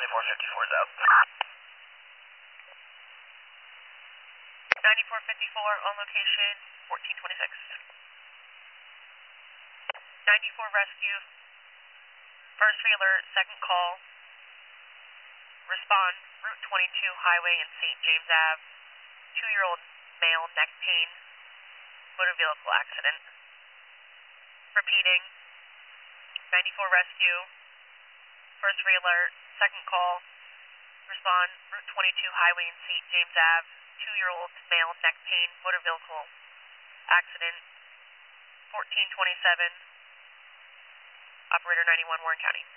9454 is out. 9454 on location, 1426. 94 rescue, first re-alert, second call. Respond, Route 22 highway in St. James Ave. 2-year-old male, neck pain, motor vehicle accident. Repeating, 94 rescue, first re-alert, second call. Respond, Route 22 highway in St. James Ave. 2-year-old male, neck pain, motor vehicle accident. 1427, Operator 91, Warren County.